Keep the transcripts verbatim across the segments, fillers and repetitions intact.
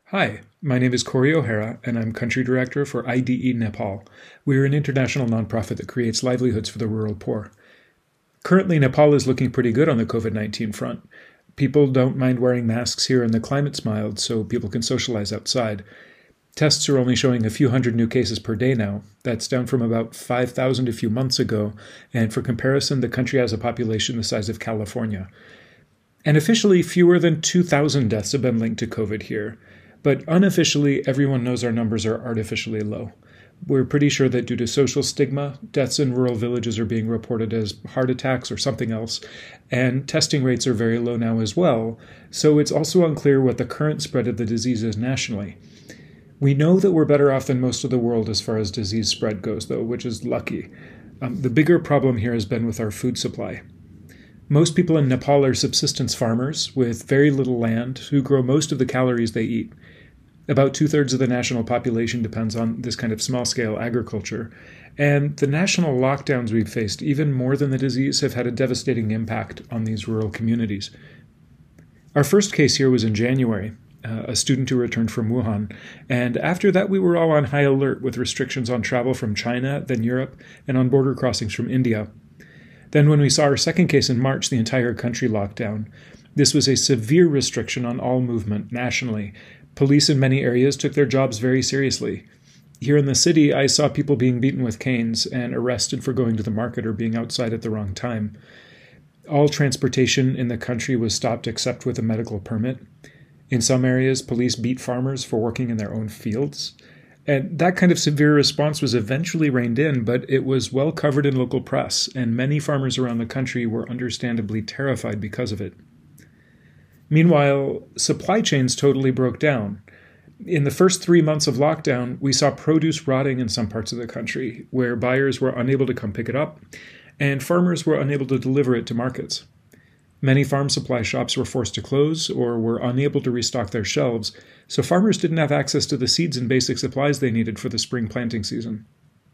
Hi, my name is Corey O'Hara, and I'm Country Director for I D E Nepal. We're an international nonprofit that creates livelihoods for the rural poor. Currently, Nepal is looking pretty good on the COVID nineteen front. People don't mind wearing masks here, and the climate's mild, so people can socialize outside. Tests are only showing a few hundred new cases per day now. That's down from about five thousand a few months ago, and for comparison, the country has a population the size of California. And officially, fewer than two thousand deaths have been linked to COVID here. But unofficially, everyone knows our numbers are artificially low. We're pretty sure that due to social stigma, deaths in rural villages are being reported as heart attacks or something else, and testing rates are very low now as well, so it's also unclear what the current spread of the disease is nationally. We know that we're better off than most of the world as far as disease spread goes, though, which is lucky. Um, the bigger problem here has been with our food supply. Most people in Nepal are subsistence farmers with very little land who grow most of the calories they eat. About two-thirds of the national population depends on this kind of small-scale agriculture, and the national lockdowns we've faced, even more than the disease, have had a devastating impact on these rural communities. Our first case here was in January, uh, a student who returned from Wuhan, and after that we were all on high alert with restrictions on travel from China, then Europe, and on border crossings from India. Then when we saw our second case in March, the entire country locked down. This was a severe restriction on all movement nationally. Police in many areas took their jobs very seriously. Here in the city, I saw people being beaten with canes and arrested for going to the market or being outside at the wrong time. All transportation in the country was stopped except with a medical permit. In some areas, police beat farmers for working in their own fields. And that kind of severe response was eventually reined in, but it was well covered in local press, and many farmers around the country were understandably terrified because of it. Meanwhile, supply chains totally broke down. In the first three months of lockdown, we saw produce rotting in some parts of the country, where buyers were unable to come pick it up, and farmers were unable to deliver it to markets. Many farm supply shops were forced to close or were unable to restock their shelves, so farmers didn't have access to the seeds and basic supplies they needed for the spring planting season.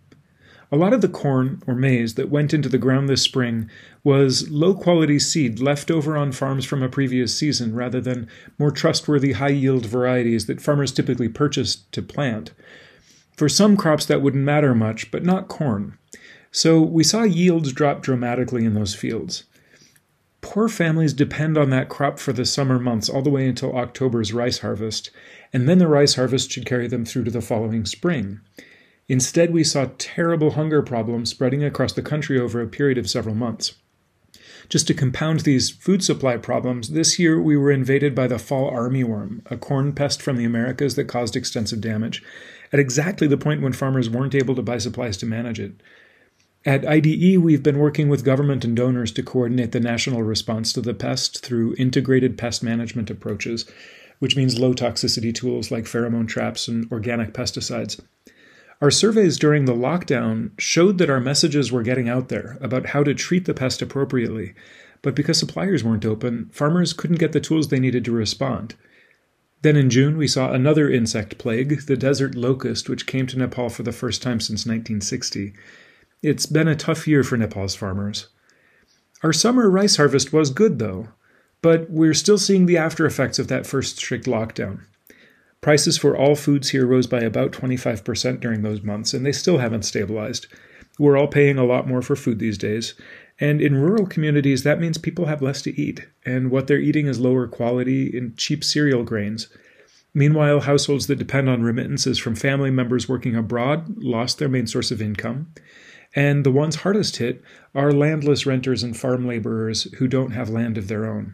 A lot of the corn, or maize, that went into the ground this spring was low-quality seed left over on farms from a previous season rather than more trustworthy high-yield varieties that farmers typically purchased to plant. For some crops that wouldn't matter much, but not corn. So we saw yields drop dramatically in those fields. Poor families depend on that crop for the summer months all the way until October's rice harvest, and then the rice harvest should carry them through to the following spring. Instead, we saw terrible hunger problems spreading across the country over a period of several months. Just to compound these food supply problems, this year we were invaded by the fall armyworm, a corn pest from the Americas that caused extensive damage, at exactly the point when farmers weren't able to buy supplies to manage it. At I D E, we've been working with government and donors to coordinate the national response to the pest through integrated pest management approaches, which means low-toxicity tools like pheromone traps and organic pesticides. Our surveys during the lockdown showed that our messages were getting out there about how to treat the pest appropriately, but because suppliers weren't open, farmers couldn't get the tools they needed to respond. Then in June, we saw another insect plague, the desert locust, which came to Nepal for the first time since nineteen sixty. It's been a tough year for Nepal's farmers. Our summer rice harvest was good, though, but we're still seeing the after effects of that first strict lockdown. Prices for all foods here rose by about twenty-five percent during those months, and they still haven't stabilized. We're all paying a lot more for food these days, and in rural communities that means people have less to eat, and what they're eating is lower quality and cheap cereal grains. Meanwhile, households that depend on remittances from family members working abroad lost their main source of income, and the ones hardest hit are landless renters and farm laborers who don't have land of their own.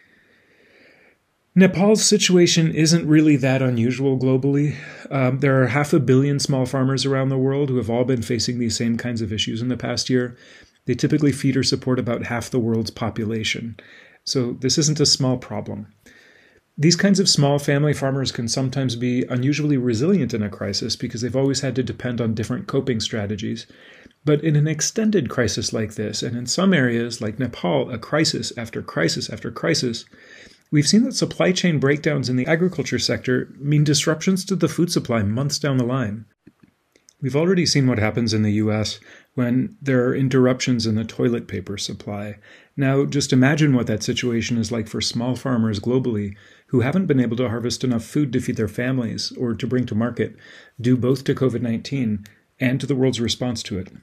Nepal's situation isn't really that unusual globally. Um, there are half a billion small farmers around the world who have all been facing these same kinds of issues in the past year. They typically feed or support about half the world's population. So this isn't a small problem. These kinds of small family farmers can sometimes be unusually resilient in a crisis because they've always had to depend on different coping strategies. But in an extended crisis like this, and in some areas like Nepal, a crisis after crisis after crisis, we've seen that supply chain breakdowns in the agriculture sector mean disruptions to the food supply months down the line. We've already seen what happens in the U S when there are interruptions in the toilet paper supply. Now, just imagine what that situation is like for small farmers globally who haven't been able to harvest enough food to feed their families or to bring to market, due both to COVID nineteen and to the world's response to it.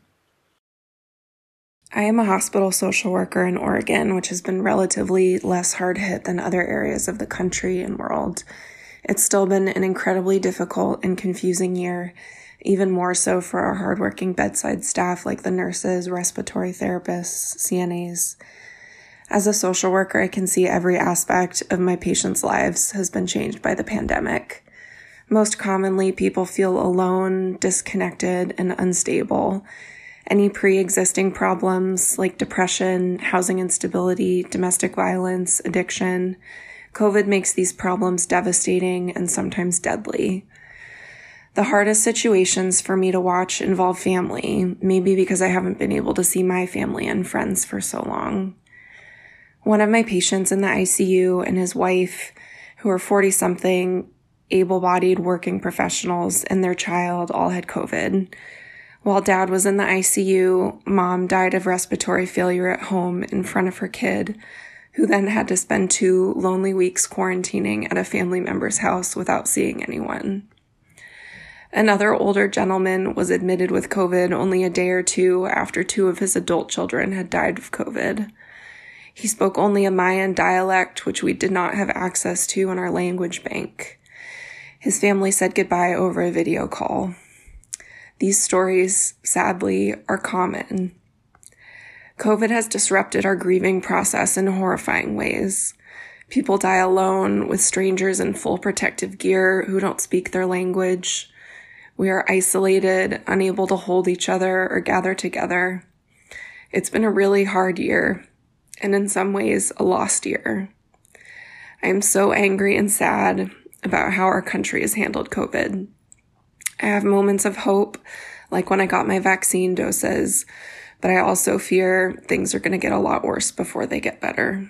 I am a hospital social worker in Oregon, which has been relatively less hard hit than other areas of the country and world. It's still been an incredibly difficult and confusing year, even more so for our hardworking bedside staff like the nurses, respiratory therapists, C N As. As a social worker, I can see every aspect of my patients' lives has been changed by the pandemic. Most commonly, people feel alone, disconnected, and unstable. Any pre-existing problems like depression, housing instability, domestic violence, addiction, COVID makes these problems devastating and sometimes deadly. The hardest situations for me to watch involve family, maybe because I haven't been able to see my family and friends for so long. One of my patients in the I C U and his wife, who are forty-something, able-bodied working professionals, and their child all had COVID. While dad was in the I C U, mom died of respiratory failure at home in front of her kid, who then had to spend two lonely weeks quarantining at a family member's house without seeing anyone. Another older gentleman was admitted with COVID only a day or two after two of his adult children had died of COVID. He spoke only a Mayan dialect, which we did not have access to in our language bank. His family said goodbye over a video call. These stories, sadly, are common. COVID has disrupted our grieving process in horrifying ways. People die alone with strangers in full protective gear who don't speak their language. We are isolated, unable to hold each other or gather together. It's been a really hard year, and in some ways, a lost year. I am so angry and sad about how our country has handled COVID. I have moments of hope, like when I got my vaccine doses, but I also fear things are going to get a lot worse before they get better.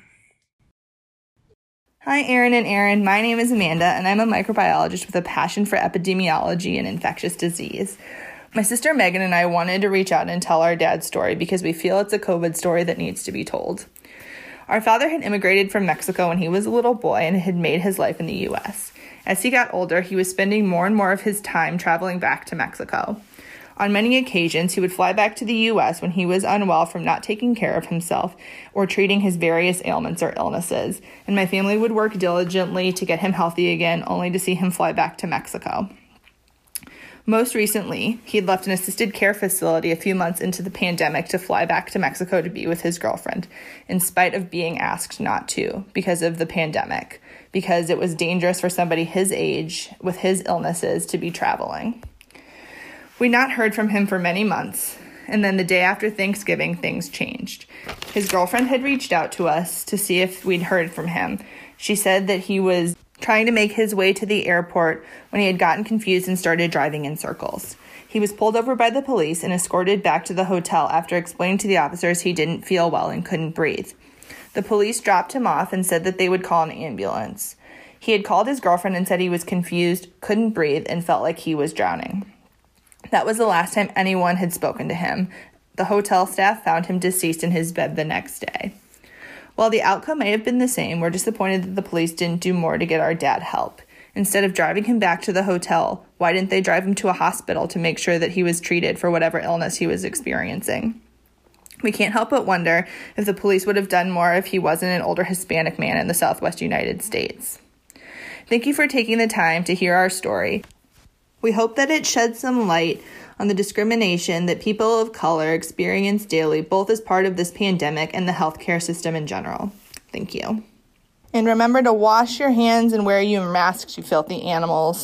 Hi, Erin and Aaron. My name is Amanda, and I'm a microbiologist with a passion for epidemiology and infectious disease. My sister Megan and I wanted to reach out and tell our dad's story because we feel it's a COVID story that needs to be told. Our father had immigrated from Mexico when he was a little boy and had made his life in the U S. As he got older, he was spending more and more of his time traveling back to Mexico. On many occasions, he would fly back to the U S when he was unwell from not taking care of himself or treating his various ailments or illnesses, and my family would work diligently to get him healthy again, only to see him fly back to Mexico. Most recently, he had left an assisted care facility a few months into the pandemic to fly back to Mexico to be with his girlfriend, in spite of being asked not to because of the pandemic, because it was dangerous for somebody his age with his illnesses to be traveling. We'd not heard from him for many months, and then the day after Thanksgiving, things changed. His girlfriend had reached out to us to see if we'd heard from him. She said that he was trying to make his way to the airport when he had gotten confused and started driving in circles. He was pulled over by the police and escorted back to the hotel after explaining to the officers he didn't feel well and couldn't breathe. The police dropped him off and said that they would call an ambulance. He had called his girlfriend and said he was confused, couldn't breathe, and felt like he was drowning. That was the last time anyone had spoken to him. The hotel staff found him deceased in his bed the next day. While the outcome may have been the same, we're disappointed that the police didn't do more to get our dad help. Instead of driving him back to the hotel, why didn't they drive him to a hospital to make sure that he was treated for whatever illness he was experiencing? We can't help but wonder if the police would have done more if he wasn't an older Hispanic man in the Southwest United States. Thank you for taking the time to hear our story. We hope that it sheds some light on the discrimination that people of color experience daily, both as part of this pandemic and the healthcare system in general. Thank you. And remember to wash your hands and wear your masks, you filthy animals.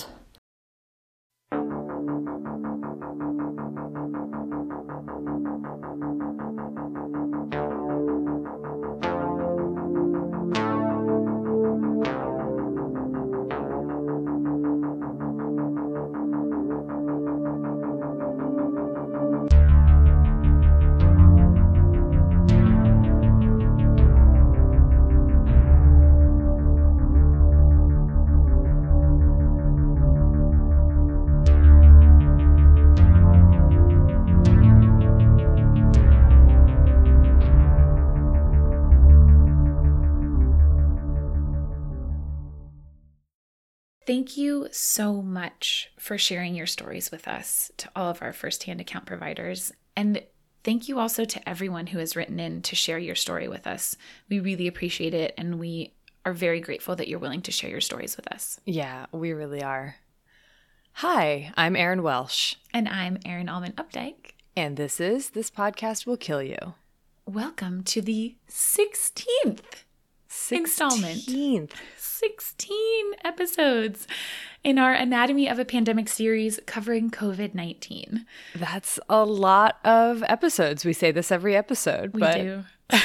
Thank you so much for sharing your stories with us, to all of our firsthand account providers. And thank you also to everyone who has written in to share your story with us. We really appreciate it, and we are very grateful that you're willing to share your stories with us. Yeah, we really are. Hi, I'm Erin Welsh. And I'm Erin Allman Updike. And this is This Podcast Will Kill You. Welcome to the sixteenth installment. sixteenth. sixteen episodes in our Anatomy of a Pandemic series covering COVID nineteen. That's a lot of episodes. We say this every episode. We but... do.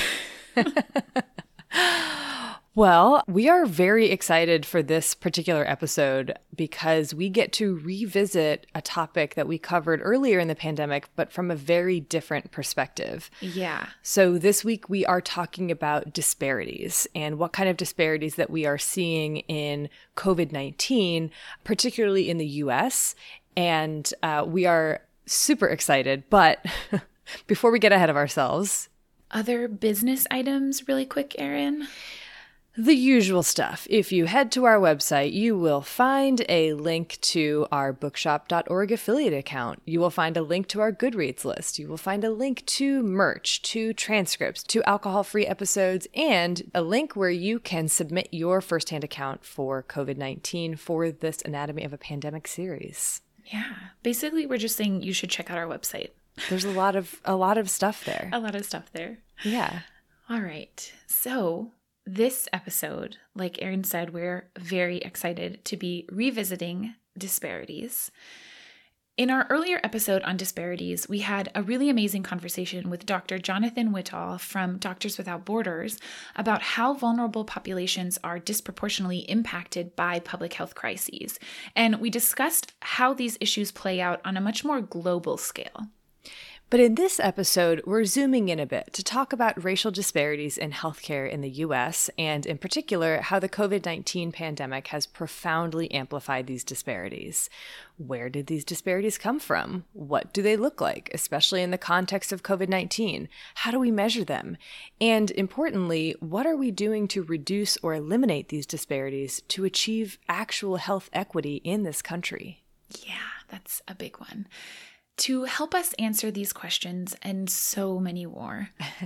Well, we are very excited for this particular episode because we get to revisit a topic that we covered earlier in the pandemic, but from a very different perspective. Yeah. So this week we are talking about disparities and what kind of disparities that we are seeing in COVID nineteen, particularly in the U S. And uh, we are super excited, but before we get ahead of ourselves. Other business items really quick, Erin? The usual stuff. If you head to our website, you will find a link to our bookshop dot org affiliate account. You will find a link to our Goodreads list. You will find a link to merch, to transcripts, to alcohol-free episodes, and a link where you can submit your firsthand account for COVID nineteen for this Anatomy of a Pandemic series. Yeah. Basically, we're just saying you should check out our website. There's a lot of a lot of stuff there. A lot of stuff there. Yeah. All right. So this episode, like Erin said, we're very excited to be revisiting disparities. In our earlier episode on disparities, we had a really amazing conversation with Doctor Jonathan Whitall from Doctors Without Borders about how vulnerable populations are disproportionately impacted by public health crises. And we discussed how these issues play out on a much more global scale. But in this episode, we're zooming in a bit to talk about racial disparities in healthcare in the U S, and in particular, how the COVID nineteen pandemic has profoundly amplified these disparities. Where did these disparities come from? What do they look like, especially in the context of COVID nineteen? How do we measure them? And importantly, what are we doing to reduce or eliminate these disparities to achieve actual health equity in this country? Yeah, that's a big one. To help us answer these questions and so many more,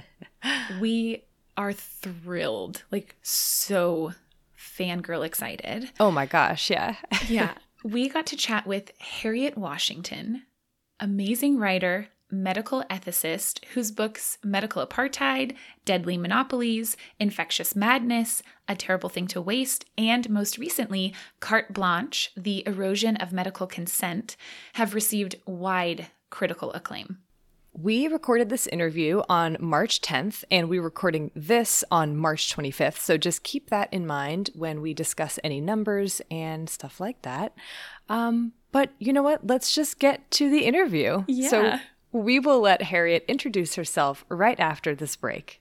we are thrilled, like so fangirl excited. Oh my gosh, yeah. Yeah. We got to chat with Harriet Washington, amazing writer, medical ethicist, whose books Medical Apartheid, Deadly Monopolies, Infectious Madness, A Terrible Thing to Waste, and most recently, Carte Blanche, The Erosion of Medical Consent, have received wide critical acclaim. We recorded this interview on March tenth, and we're recording this on March twenty-fifth, so just keep that in mind when we discuss any numbers and stuff like that. Um, but you know what? Let's just get to the interview. Yeah. So we will let Harriet introduce herself right after this break.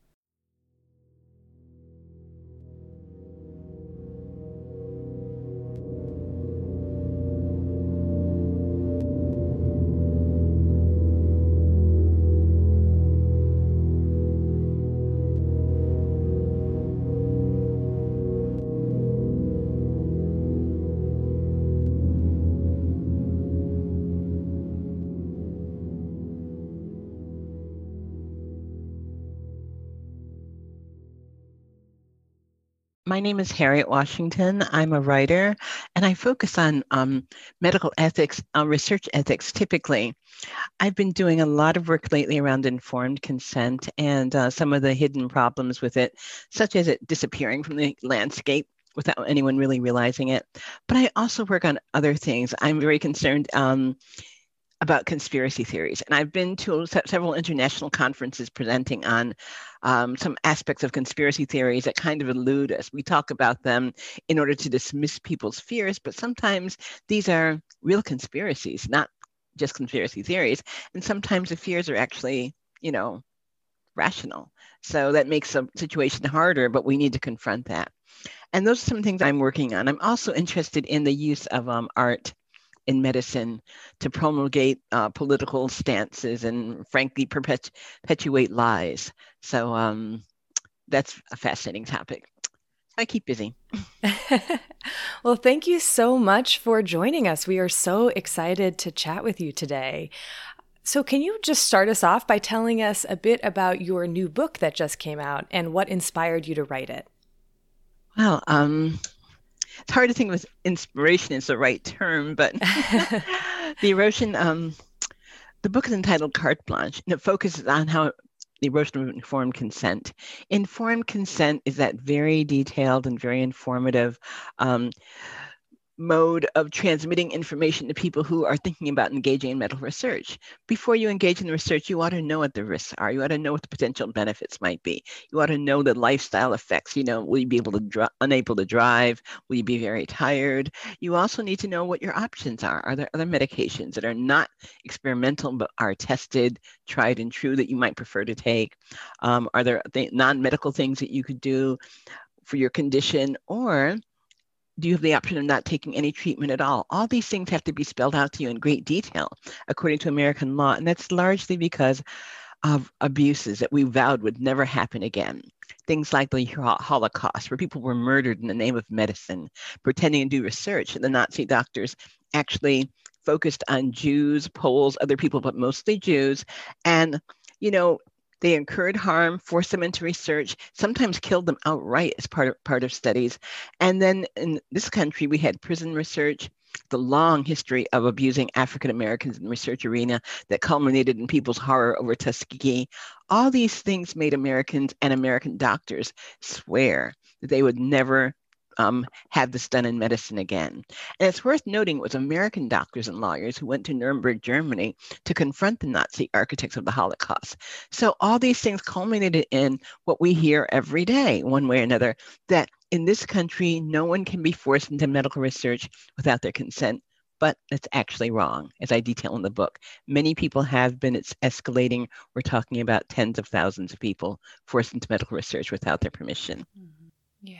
My name is Harriet Washington. I'm a writer, and I focus on um, medical ethics, uh, research ethics typically. I've been doing a lot of work lately around informed consent and uh, some of the hidden problems with it, such as it disappearing from the landscape without anyone really realizing it. But I also work on other things. I'm very concerned um, about conspiracy theories. And I've been to several international conferences presenting on um, some aspects of conspiracy theories that kind of elude us. We talk about them in order to dismiss people's fears, but sometimes these are real conspiracies, not just conspiracy theories. And sometimes the fears are actually, you know, rational. So that makes the situation harder, but we need to confront that. And those are some things I'm working on. I'm also interested in the use of um, art in medicine to promulgate uh, political stances and frankly perpet- perpetuate lies. So um, that's a fascinating topic. I keep busy. Well, thank you so much for joining us. We are so excited to chat with you today. So can you just start us off by telling us a bit about your new book that just came out and what inspired you to write it? Well, um, it's hard to think of inspiration is the right term, but the erosion, um, the book is entitled Carte Blanche, and it focuses on how the erosion of informed consent. Informed consent is that very detailed and very informative um, mode of transmitting information to people who are thinking about engaging in medical research. Before you engage in the research, you ought to know what the risks are. You ought to know what the potential benefits might be. You ought to know the lifestyle effects. You know, will you be able to dr- unable to drive? Will you be very tired? You also need to know what your options are. Are there other medications that are not experimental but are tested, tried and true that you might prefer to take? Um, are there th- non-medical things that you could do for your condition, or do you have the option of not taking any treatment at all? All these things have to be spelled out to you in great detail according to American law, and that's largely because of abuses that we vowed would never happen again. Things like the Holocaust, where people were murdered in the name of medicine, pretending to do research, and the Nazi doctors actually focused on Jews, Poles, other people, but mostly Jews, and, you know, they incurred harm, forced them into research, sometimes killed them outright as part of, part of studies. And then in this country, we had prison research, the long history of abusing African Americans in the research arena that culminated in people's horror over Tuskegee. All these things made Americans and American doctors swear that they would never Um, have this done in medicine again. And it's worth noting it was American doctors and lawyers who went to Nuremberg, Germany to confront the Nazi architects of the Holocaust. So all these things culminated in what we hear every day, one way or another, that in this country, no one can be forced into medical research without their consent. But that's actually wrong, as I detail in the book. Many people have been, it's escalating. We're talking about tens of thousands of people forced into medical research without their permission. Mm-hmm. Yeah.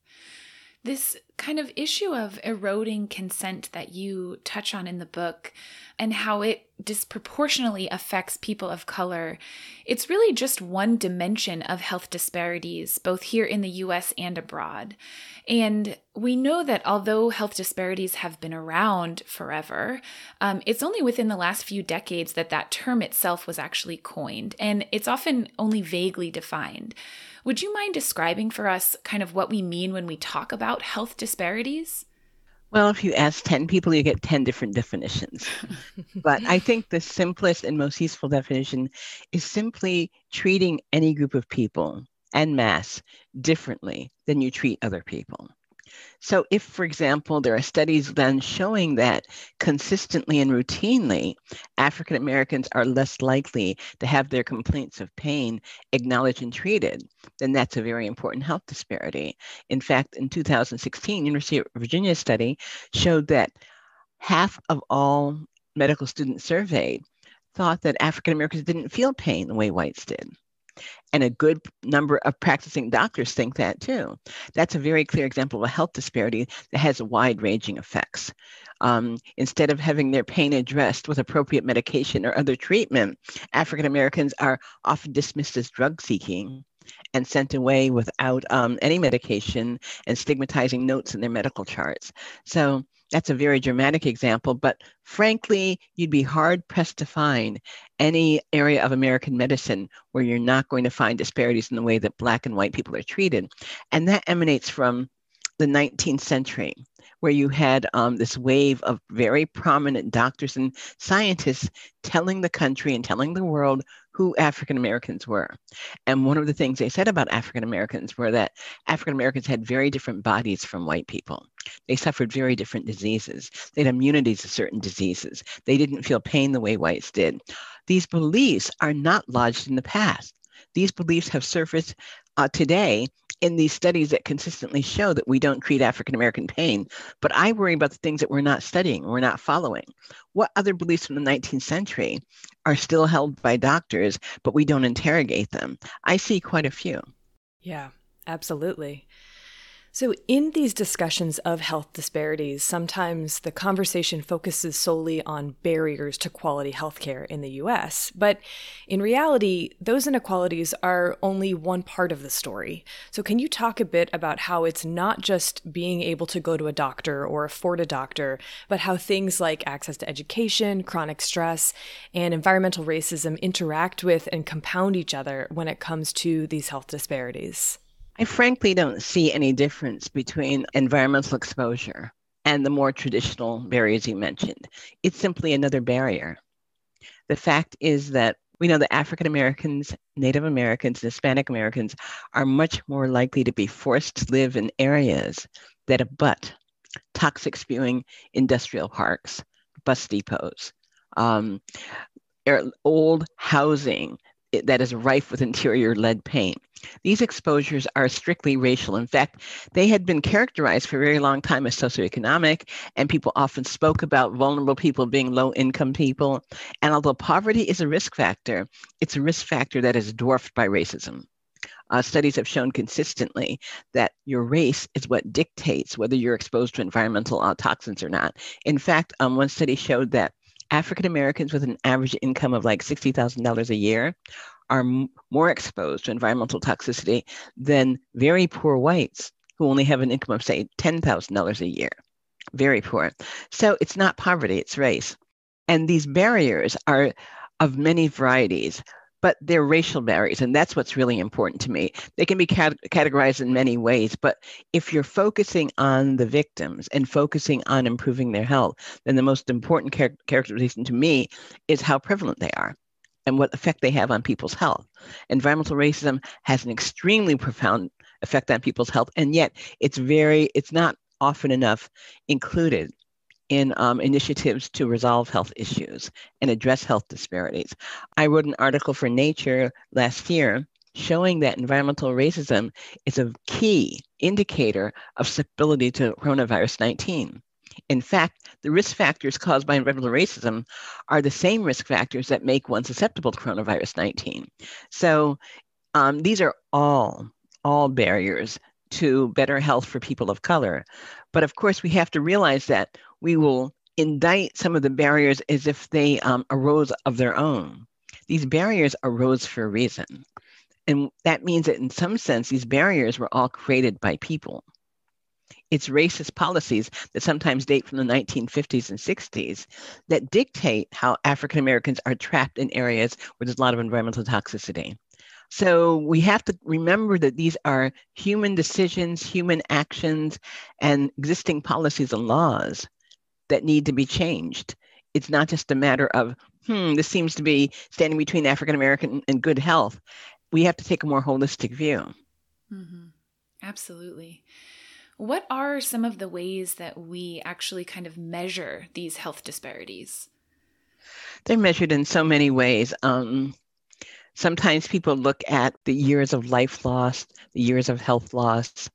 This kind of issue of eroding consent that you touch on in the book and how it disproportionately affects people of color, it's really just one dimension of health disparities, both here in the U S and abroad. And we know that although health disparities have been around forever, um, it's only within the last few decades that that term itself was actually coined, and it's often only vaguely defined. Would you mind describing for us kind of what we mean when we talk about health disparities? Well, if you ask ten people, you get ten different definitions. But I think the simplest and most useful definition is simply treating any group of people en masse differently than you treat other people. So if, for example, there are studies then showing that consistently and routinely, African Americans are less likely to have their complaints of pain acknowledged and treated, then that's a very important health disparity. In fact, in two thousand sixteen, University of Virginia study showed that half of all medical students surveyed thought that African Americans didn't feel pain the way whites did. And a good number of practicing doctors think that too. That's a very clear example of a health disparity that has wide-ranging effects. Um, instead of having their pain addressed with appropriate medication or other treatment, African Americans are often dismissed as drug-seeking and sent away without um, any medication and stigmatizing notes in their medical charts. So that's a very dramatic example, but frankly, you'd be hard-pressed to find any area of American medicine where you're not going to find disparities in the way that Black and white people are treated. And that emanates from the nineteenth century, where you had um, this wave of very prominent doctors and scientists telling the country and telling the world who African Americans were. And one of the things they said about African Americans were that African Americans had very different bodies from white people. They suffered very different diseases. They had immunities to certain diseases. They didn't feel pain the way whites did. These beliefs are not lodged in the past. These beliefs have surfaced uh, today in these studies that consistently show that we don't treat African American pain. But I worry about the things that we're not studying, we're not following. What other beliefs from the nineteenth century are still held by doctors, but we don't interrogate them? I see quite a few. Yeah, absolutely. So in these discussions of health disparities, sometimes the conversation focuses solely on barriers to quality healthcare in the U S. But in reality, those inequalities are only one part of the story. So can you talk a bit about how it's not just being able to go to a doctor or afford a doctor, but how things like access to education, chronic stress, and environmental racism interact with and compound each other when it comes to these health disparities? I frankly don't see any difference between environmental exposure and the more traditional barriers you mentioned. It's simply another barrier. The fact is that we know that African Americans, Native Americans, and Hispanic Americans are much more likely to be forced to live in areas that abut toxic spewing industrial parks, bus depots, um, old housing that is rife with interior lead paint. These exposures are strictly racial. In fact, they had been characterized for a very long time as socioeconomic, and people often spoke about vulnerable people being low-income people. And although poverty is a risk factor, it's a risk factor that is dwarfed by racism. Uh, studies have shown consistently that your race is what dictates whether you're exposed to environmental uh, toxins or not. In fact, um, one study showed that African Americans with an average income of like sixty thousand dollars a year are m- more exposed to environmental toxicity than very poor whites who only have an income of, say, ten thousand dollars a year. Very poor. So it's not poverty, it's race. And these barriers are of many varieties, but they're racial barriers, and that's what's really important to me. They can be cat- categorized in many ways, but if you're focusing on the victims and focusing on improving their health, then the most important char- characterization to me is how prevalent they are and what effect they have on people's health. Environmental racism has an extremely profound effect on people's health, and yet it's very, it's not often enough included in um, initiatives to resolve health issues and address health disparities. I wrote an article for Nature last year showing that environmental racism is a key indicator of susceptibility to coronavirus nineteen. In fact, the risk factors caused by environmental racism are the same risk factors that make one susceptible to coronavirus nineteen. So um, these are all, all barriers to better health for people of color. But of course, we have to realize that we will indict some of the barriers as if they um, arose of their own. These barriers arose for a reason. And that means that in some sense, these barriers were all created by people. It's racist policies that sometimes date from the nineteen fifties and sixties that dictate how African Americans are trapped in areas where there's a lot of environmental toxicity. So we have to remember that these are human decisions, human actions, and existing policies and laws that need to be changed. It's not just a matter of, hmm, this seems to be standing between African American and good health. We have to take a more holistic view. Mm-hmm. Absolutely. What are some of the ways that we actually kind of measure these health disparities? They're measured in so many ways. Um, sometimes people look at the years of life lost, the years of health loss,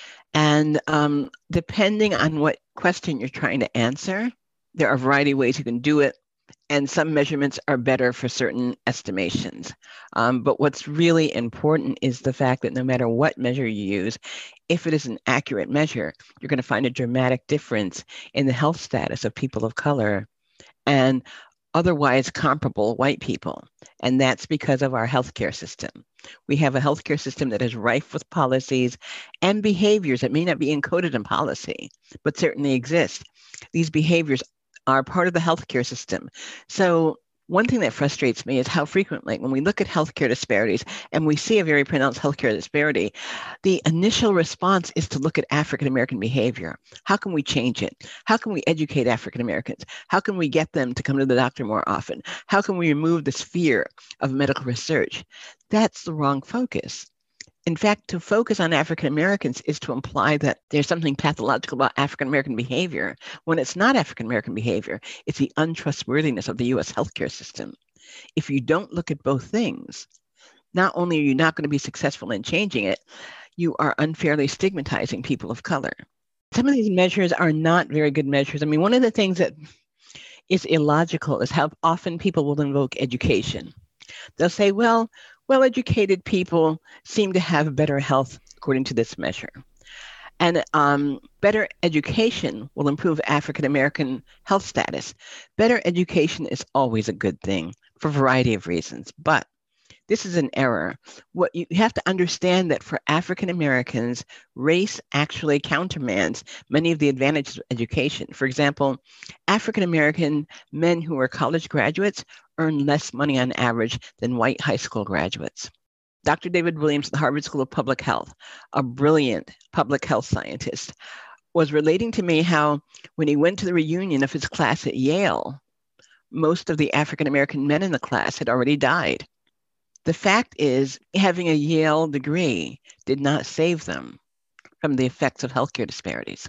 and um, depending on what question you're trying to answer, there are a variety of ways you can do it. And some measurements are better for certain estimations. Um, but what's really important is the fact that no matter what measure you use, if it is an accurate measure, you're going to find a dramatic difference in the health status of people of color and otherwise comparable white people. And that's because of our healthcare system. We have a healthcare system that is rife with policies and behaviors that may not be encoded in policy, but certainly exist. These behaviors are part of the healthcare system. So one thing that frustrates me is how frequently when we look at healthcare disparities and we see a very pronounced healthcare disparity, the initial response is to look at African American behavior. How can we change it? How can we educate African Americans? How can we get them to come to the doctor more often? How can we remove this fear of medical research? That's the wrong focus. In fact, to focus on African Americans is to imply that there's something pathological about African American behavior, when it's not African American behavior. It's the untrustworthiness of the U S healthcare system. If you don't look at both things, not only are you not going to be successful in changing it, you are unfairly stigmatizing people of color. Some of these measures are not very good measures. I mean, one of the things that is illogical is how often people will invoke education. They'll say, well, well-educated people seem to have better health according to this measure. And um, better education will improve African American health status. Better education is always a good thing for a variety of reasons, but this is an error. What you have to understand that for African Americans, race actually countermands many of the advantages of education. For example, African American men who are college graduates earn less money on average than white high school graduates. Doctor David Williams at the Harvard School of Public Health, a brilliant public health scientist, was relating to me how when he went to the reunion of his class at Yale, most of the African American men in the class had already died. The fact is, having a Yale degree did not save them from the effects of healthcare disparities.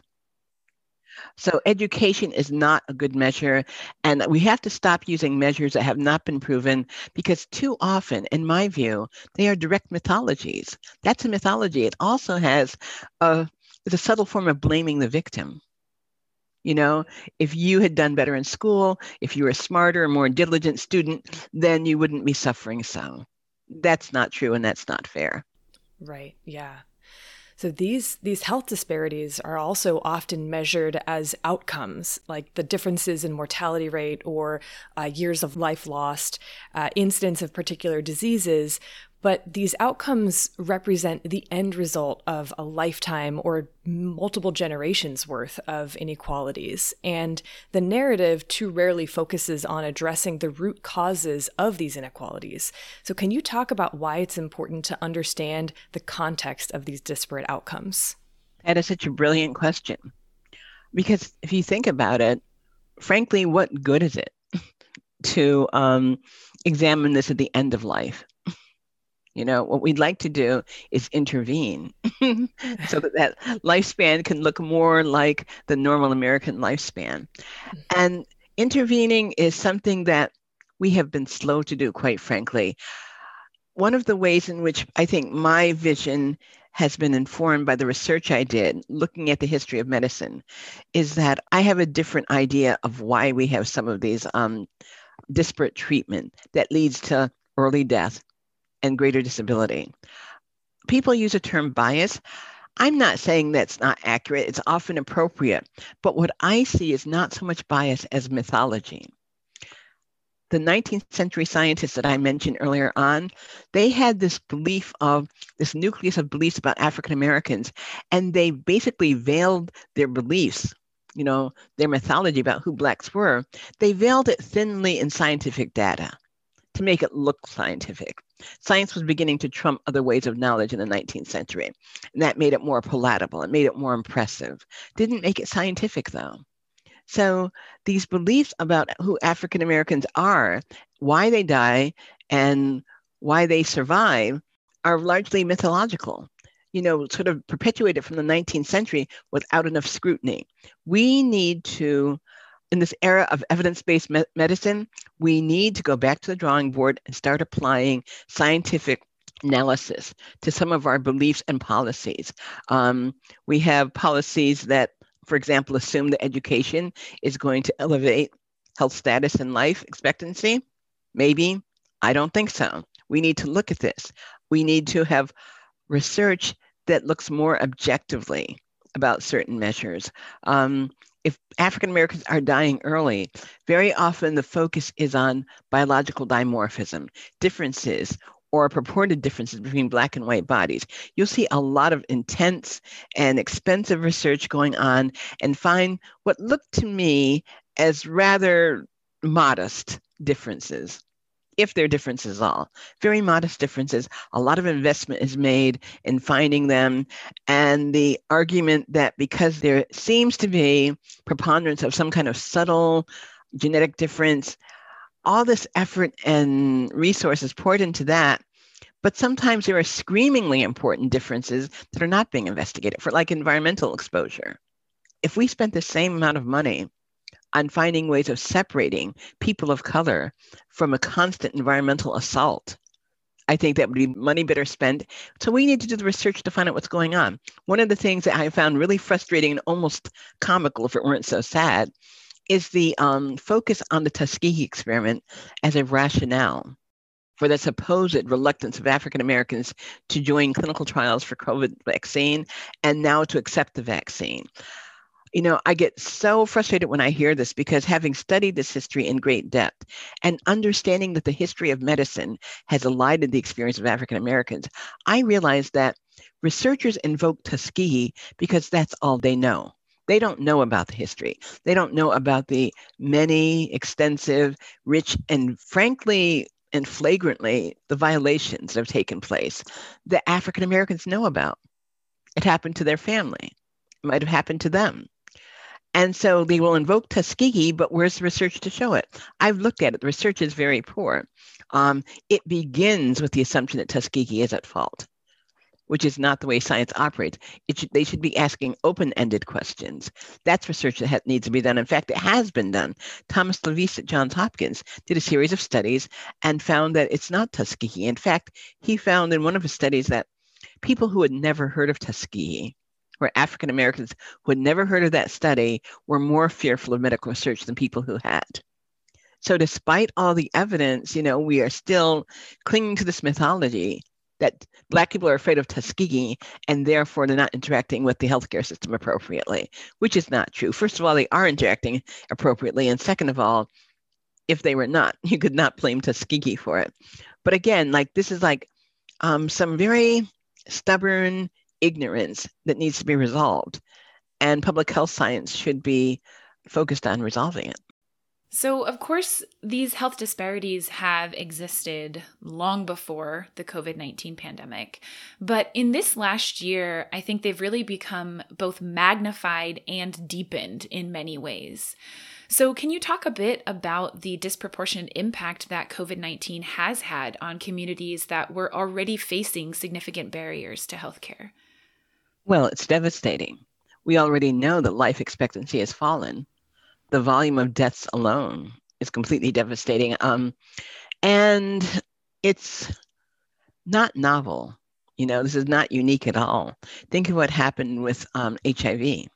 So education is not a good measure, and we have to stop using measures that have not been proven, because too often, in my view, they are direct mythologies. That's a mythology. It also has a, it's a subtle form of blaming the victim. You know, if you had done better in school, if you were a smarter, more diligent student, then you wouldn't be suffering so. That's not true, and that's not fair. Right. Yeah. So these these health disparities are also often measured as outcomes, like the differences in mortality rate or uh, years of life lost, uh, incidence of particular diseases. But these outcomes represent the end result of a lifetime or multiple generations worth of inequalities. And the narrative too rarely focuses on addressing the root causes of these inequalities. So can you talk about why it's important to understand the context of these disparate outcomes? That is such a brilliant question. Because if you think about it, frankly, what good is it to um, examine this at the end of life? You know, what we'd like to do is intervene so that that lifespan can look more like the normal American lifespan. And intervening is something that we have been slow to do, quite frankly. One of the ways in which I think my vision has been informed by the research I did, looking at the history of medicine, is that I have a different idea of why we have some of these um, disparate treatment that leads to early death and greater disability. People use the term bias. I'm not saying that's not accurate. It's often appropriate. But what I see is not so much bias as mythology. The nineteenth century scientists that I mentioned earlier on, they had this belief of, this nucleus of beliefs about African Americans, and they basically veiled their beliefs, you know, their mythology about who Blacks were. They veiled it thinly in scientific data to make it look scientific. Science was beginning to trump other ways of knowledge in the nineteenth century. And that made it more palatable. It made it more impressive. Didn't make it scientific, though. So these beliefs about who African Americans are, why they die, and why they survive are largely mythological, you know, sort of perpetuated from the nineteenth century without enough scrutiny. We need to, in this era of evidence-based me- medicine, we need to go back to the drawing board and start applying scientific analysis to some of our beliefs and policies. Um, we have policies that, for example, assume that education is going to elevate health status and life expectancy. Maybe. I don't think so. We need to look at this. We need to have research that looks more objectively about certain measures. Um, If African Americans are dying early, very often the focus is on biological dimorphism, differences or purported differences between Black and white bodies. You'll see a lot of intense and expensive research going on and find what look to me as rather modest differences, if they're differences at all. Very modest differences. A lot of investment is made in finding them. And the argument that because there seems to be preponderance of some kind of subtle genetic difference, all this effort and resources poured into that. But sometimes there are screamingly important differences that are not being investigated, for like environmental exposure. If we spent the same amount of money on finding ways of separating people of color from a constant environmental assault, I think that would be money better spent. So we need to do the research to find out what's going on. One of the things that I found really frustrating and almost comical, if it weren't so sad, is the um, focus on the Tuskegee experiment as a rationale. for the supposed reluctance of African Americans to join clinical trials for COVID vaccine and now to accept the vaccine. You know, I get so frustrated when I hear this because having studied this history in great depth and understanding that the history of medicine has elided the experience of African Americans, I realize that researchers invoke Tuskegee because that's all they know. They don't know about the history. They don't know about the many extensive, rich, and frankly, and flagrantly, the violations that have taken place that African Americans know about. It happened to their family. It might have happened to them. And so they will invoke Tuskegee, but where's the research to show it? I've looked at it. The research is very poor. Um, it begins with the assumption that Tuskegee is at fault, which is not the way science operates. It should, they should be asking open-ended questions. That's research that ha- needs to be done. In fact, it has been done. Thomas LaVice at Johns Hopkins did a series of studies and found that it's not Tuskegee. In fact, he found in one of his studies that people who had never heard of Tuskegee, or African Americans who had never heard of that study, were more fearful of medical research than people who had. So despite all the evidence, you know, we are still clinging to this mythology that Black people are afraid of Tuskegee and therefore they're not interacting with the healthcare system appropriately, which is not true. First of all, they are interacting appropriately. And second of all, if they were not, you could not blame Tuskegee for it. But again, like this is like um, some very stubborn ignorance that needs to be resolved. And public health science should be focused on resolving it. So, of course, these health disparities have existed long before the COVID nineteen pandemic. But in this last year, I think they've really become both magnified and deepened in many ways. So can you talk a bit about the disproportionate impact that COVID nineteen has had on communities that were already facing significant barriers to healthcare? Well, it's devastating. We already know that life expectancy has fallen. The volume of deaths alone is completely devastating. Um, and it's not novel. You know, this is not unique at all. Think of what happened with um, H I V.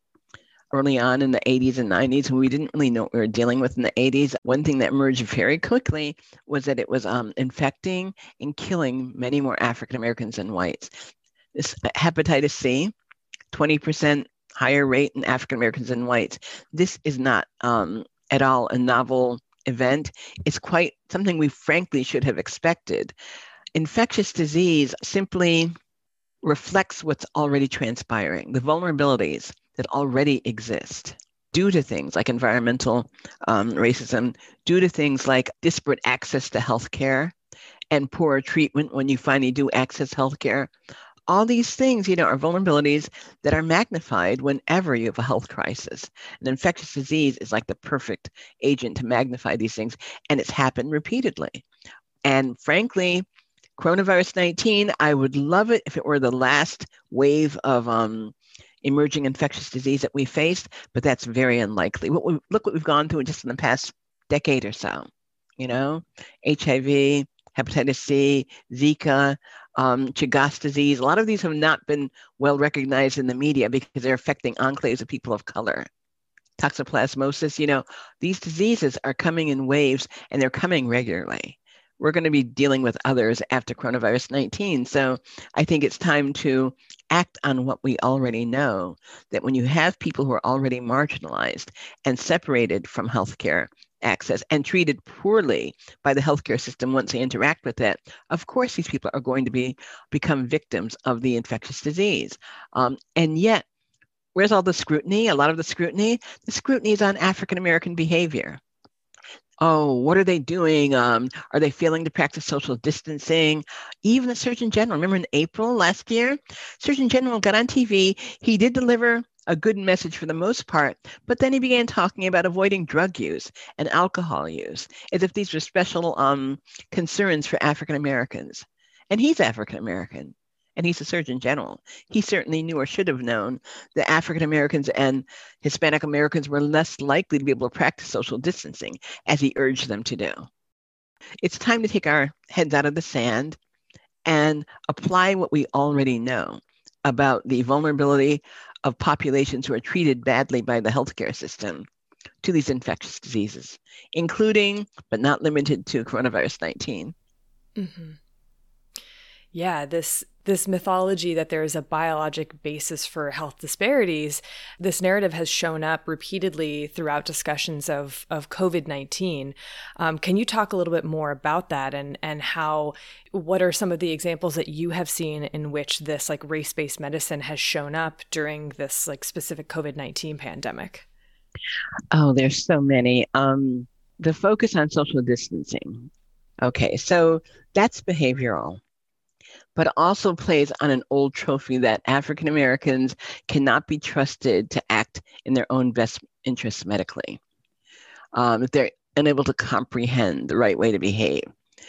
Early on in the eighties and nineties, when we didn't really know what we were dealing with in the eighties, one thing that emerged very quickly was that it was um, infecting and killing many more African Americans than whites. This hepatitis C, twenty percent higher rate in African Americans than whites. This is not um, at all a novel event. It's quite something we frankly should have expected. Infectious disease simply reflects what's already transpiring, the vulnerabilities that already exist due to things like environmental um, racism, due to things like disparate access to healthcare and poor treatment when you finally do access healthcare. All these things, you know, are vulnerabilities that are magnified whenever you have a health crisis. And infectious disease is like the perfect agent to magnify these things, and it's happened repeatedly. And frankly, coronavirus nineteen, I would love it if it were the last wave of um, emerging infectious disease that we faced, but that's very unlikely. What we, look what we've gone through just in the past decade or so, you know, H I V, hepatitis C, Zika, um, Chagas disease. A lot of these have not been well recognized in the media because they're affecting enclaves of people of color. Toxoplasmosis, you know, these diseases are coming in waves and they're coming regularly. We're going to be dealing with others after coronavirus nineteen. So I think it's time to act on what we already know, that when you have people who are already marginalized and separated from healthcare access and treated poorly by the healthcare system once they interact with it, of course, these people are going to be become victims of the infectious disease. Um, and yet, where's all the scrutiny? A lot of the scrutiny, the scrutiny is on African-American behavior. Oh, what are they doing? Um, are they failing to practice social distancing? Even the Surgeon General, remember in April last year, Surgeon General got on T V. He did deliver a good message for the most part, but then he began talking about avoiding drug use and alcohol use, as if these were special um, concerns for African Americans. And he's African American, and he's a Surgeon General. He certainly knew or should have known that African Americans and Hispanic Americans were less likely to be able to practice social distancing, as he urged them to do. It's time to take our heads out of the sand and apply what we already know about the vulnerability of populations who are treated badly by the healthcare system to these infectious diseases, including, but not limited to, coronavirus nineteen. Mm-hmm. Yeah, this this mythology that there is a biologic basis for health disparities, this narrative has shown up repeatedly throughout discussions of, of COVID nineteen. Um, can you talk a little bit more about that and, and how, what are some of the examples that you have seen in which this like race-based medicine has shown up during this like specific COVID nineteen pandemic? Oh, there's so many. Um, the focus on social distancing. Okay, so that's behavioral, but also plays on an old trophy that African Americans cannot be trusted to act in their own best interests medically, um, that they're unable to comprehend the right way to behave.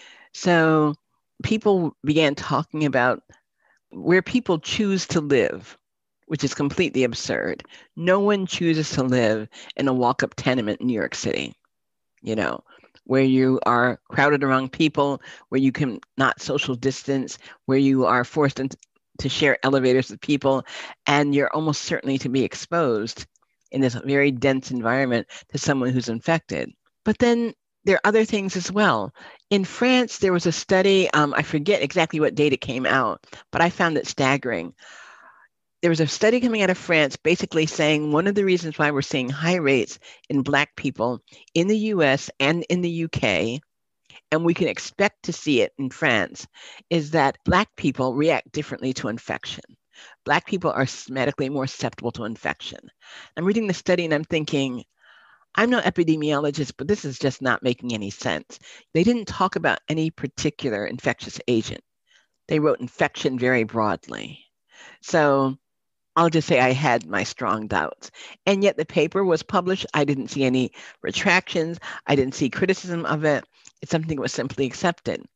So people began talking about where people choose to live, which is completely absurd. No one chooses to live in a walk-up tenement in New York City, you know, where you are crowded around people, where you can not social distance, where you are forced into, to share elevators with people, and you're almost certainly to be exposed in this very dense environment to someone who's infected. But then there are other things as well. In France, there was a study, um, I forget exactly what date it came out, but I found it staggering. There was a study coming out of France basically saying one of the reasons why we're seeing high rates in Black people in the U S and in the U K, and we can expect to see it in France, is that Black people react differently to infection. Black people are medically more susceptible to infection. I'm reading the study and I'm thinking, I'm no epidemiologist, but this is just not making any sense. They didn't talk about any particular infectious agent. They wrote infection very broadly. So I'll just say I had my strong doubts. And yet the paper was published. I didn't see any retractions. I didn't see criticism of it. It's something that was simply accepted.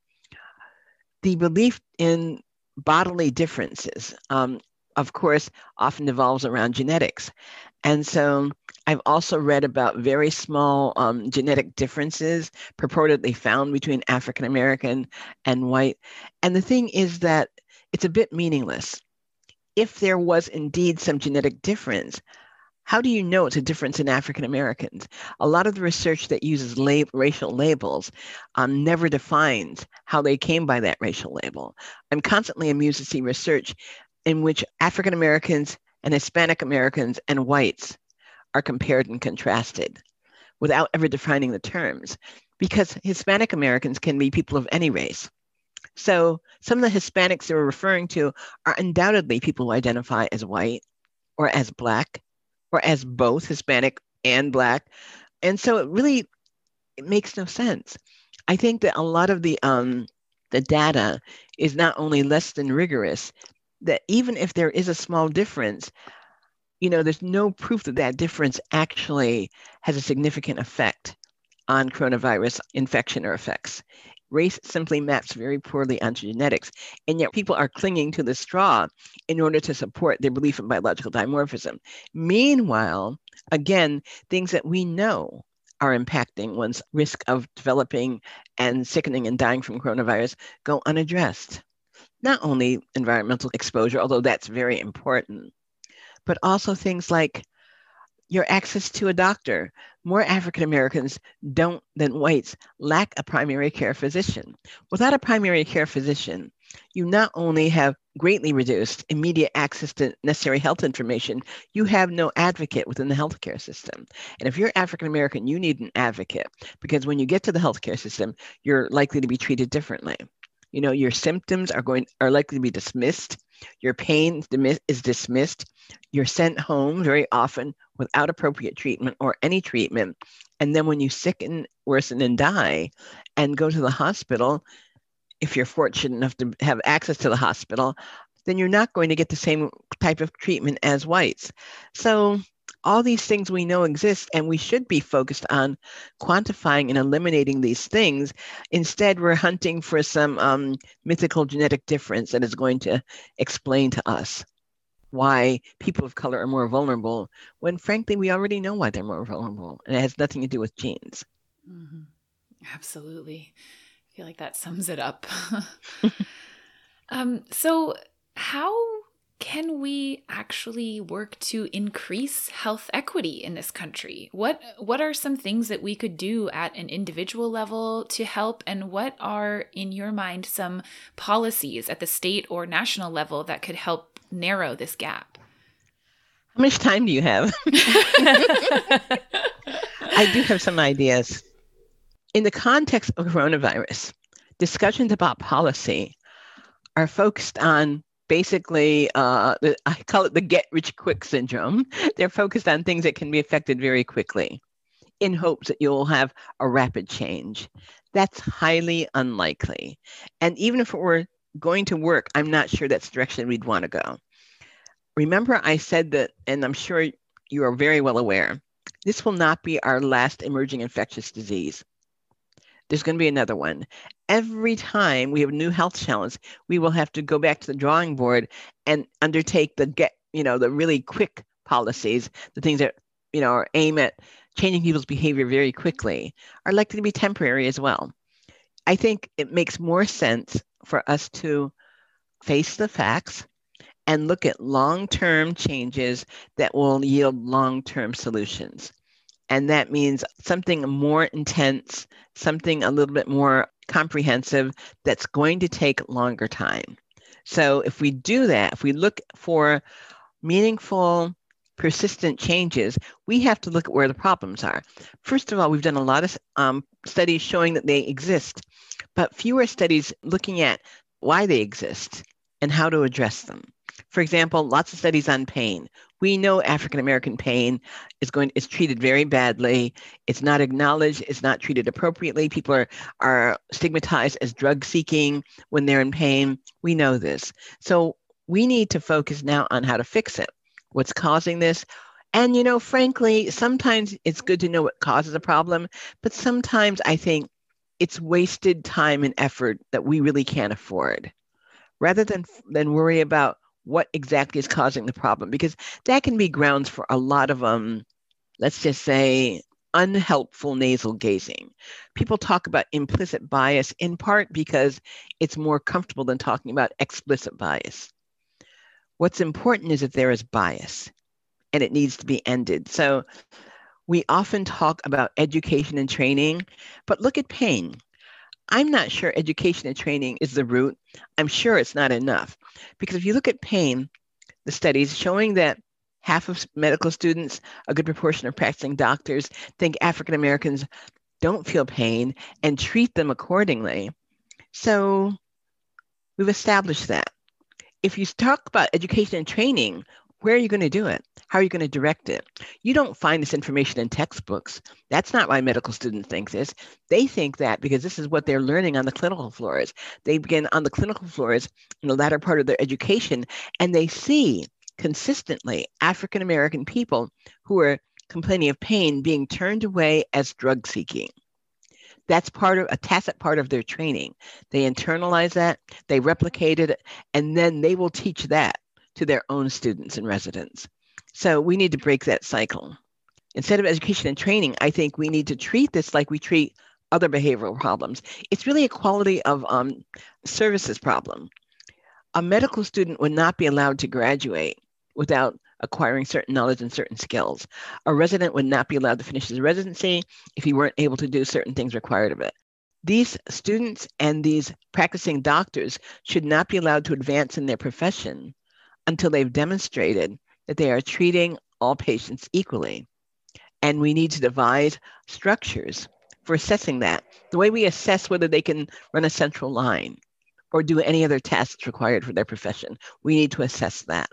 The belief in bodily differences, um, of course, often devolves around genetics. And so I've also read about very small um, genetic differences purportedly found between African American and white. And the thing is that it's a bit meaningless. If there was indeed some genetic difference, how do you know it's a difference in African Americans? A lot of the research that uses lab- racial labels um, never defines how they came by that racial label. I'm constantly amused to see research in which African Americans and Hispanic Americans and whites are compared and contrasted without ever defining the terms, because Hispanic Americans can be people of any race. So some of the Hispanics they were referring to are undoubtedly people who identify as white or as Black or as both Hispanic and Black. And so it really it makes no sense. I think that a lot of the um, the data is not only less than rigorous, that even if there is a small difference, you know, there's no proof that that difference actually has a significant effect on coronavirus infection or effects. Race simply maps very poorly onto genetics, and yet people are clinging to the straw in order to support their belief in biological dimorphism. Meanwhile, again, things that we know are impacting one's risk of developing and sickening and dying from coronavirus go unaddressed. Not only environmental exposure, although that's very important, but also things like your access to a doctor. More African Americans don't than whites lack a primary care physician. Without a primary care physician, you not only have greatly reduced immediate access to necessary health information, you have no advocate within the healthcare system. And if you're African American, you need an advocate, because when you get to the healthcare system, you're likely to be treated differently. You know, your symptoms are going are likely to be dismissed. Your pain is dismissed. You're sent home very often without appropriate treatment or any treatment. And then when you sicken, worsen, and die and go to the hospital, if you're fortunate enough to have access to the hospital, then you're not going to get the same type of treatment as whites. So all these things we know exist, and we should be focused on quantifying and eliminating these things. Instead, we're hunting for some um, mythical genetic difference that is going to explain to us why people of color are more vulnerable, when frankly, we already know why they're more vulnerable, and it has nothing to do with genes. Mm-hmm. Absolutely. I feel like that sums it up. um, so how can we actually work to increase health equity in this country? What what are some things that we could do at an individual level to help? And what are, in your mind, some policies at the state or national level that could help narrow this gap? How much time do you have? I do have some ideas. In the context of coronavirus, discussions about policy are focused on basically, uh, the, I call it the get-rich-quick syndrome. They're focused on things that can be affected very quickly in hopes that you'll have a rapid change. That's highly unlikely. And even if it were going to work, I'm not sure that's the direction we'd want to go. Remember, I said that, and I'm sure you are very well aware, this will not be our last emerging infectious disease. There's going to be another one. Every time we have a new health challenge, we will have to go back to the drawing board and undertake the get, you know, the really quick policies, the things that, you know, are aim at changing people's behavior very quickly, are likely to be temporary as well. I think it makes more sense for us to face the facts and look at long-term changes that will yield long-term solutions. And that means something more intense, something a little bit more comprehensive that's going to take longer time. So if we do that, if we look for meaningful, persistent changes, we have to look at where the problems are. First of all, we've done a lot of um, studies showing that they exist, but fewer studies looking at why they exist and how to address them. For example, lots of studies on pain. We know African American pain is going is treated very badly. It's not acknowledged. It's not treated appropriately. People are, are stigmatized as drug seeking when they're in pain. We know this. So we need to focus now on how to fix it. What's causing this? And, you know, frankly, sometimes it's good to know what causes a problem, but sometimes I think it's wasted time and effort that we really can't afford, rather than than worry about what exactly is causing the problem, because that can be grounds for a lot of, um, let's just say, unhelpful nasal gazing. People talk about implicit bias in part because it's more comfortable than talking about explicit bias. What's important is that there is bias and it needs to be ended. So we often talk about education and training, but look at pain. I'm not sure education and training is the root. I'm sure it's not enough, because if you look at pain, the studies showing that half of medical students, a good proportion of practicing doctors, think African Americans don't feel pain and treat them accordingly. So we've established that. If you talk about education and training, where are you going to do it? How are you going to direct it? You don't find this information in textbooks. That's not why medical students think this. They think that because this is what they're learning on the clinical floors. They begin on the clinical floors in the latter part of their education, and they see consistently African American people who are complaining of pain being turned away as drug seeking. That's part of a tacit part of their training. They internalize that, they replicate it, and then they will teach that to their own students and residents. So we need to break that cycle. Instead of education and training, I think we need to treat this like we treat other behavioral problems. It's really a quality of um, services problem. A medical student would not be allowed to graduate without acquiring certain knowledge and certain skills. A resident would not be allowed to finish his residency if he weren't able to do certain things required of it. These students and these practicing doctors should not be allowed to advance in their profession until they've demonstrated that they are treating all patients equally. And we need to devise structures for assessing that. The way we assess whether they can run a central line or do any other tasks required for their profession, we need to assess that.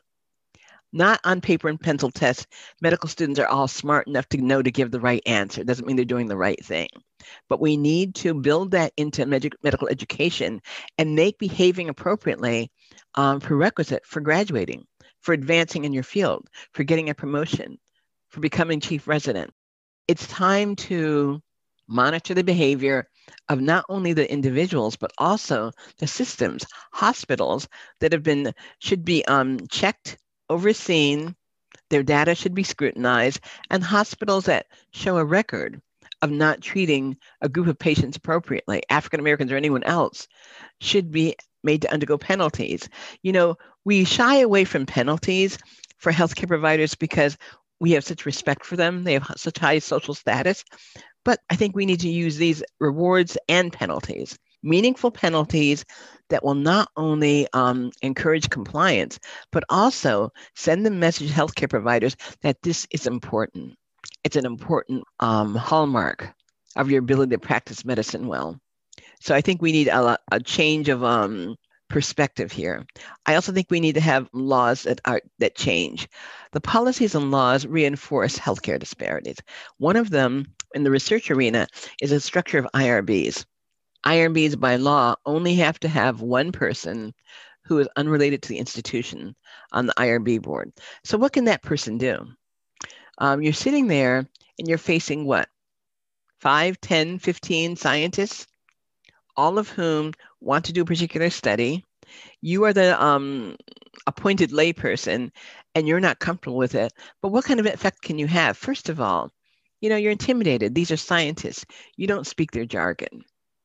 Not on paper and pencil tests. Medical students are all smart enough to know to give the right answer. It doesn't mean they're doing the right thing. But we need to build that into med- medical education and make behaving appropriately um, prerequisite for graduating, for advancing in your field, for getting a promotion, for becoming chief resident. It's time to monitor the behavior of not only the individuals, but also the systems, hospitals that have been, should be um, checked, overseen, their data should be scrutinized, and hospitals that show a record of not treating a group of patients appropriately, African Americans or anyone else, should be made to undergo penalties. You know, we shy away from penalties for healthcare providers because we have such respect for them. They have such high social status. But I think we need to use these rewards and penalties, meaningful penalties that will not only um, encourage compliance, but also send the message to healthcare providers that this is important. It's an important um, hallmark of your ability to practice medicine well. So I think we need a, a change of um, perspective here. I also think we need to have laws that are that change. The policies and laws reinforce healthcare disparities. One of them in the research arena is a structure of I R Bs. I R Bs by law only have to have one person who is unrelated to the institution on the I R B board. So what can that person do? Um, you're sitting there and you're facing what? Five, ten, fifteen scientists, all of whom want to do a particular study. You are the um, appointed layperson and you're not comfortable with it. But what kind of effect can you have? First of all, you know, you're intimidated. These are scientists. You don't speak their jargon.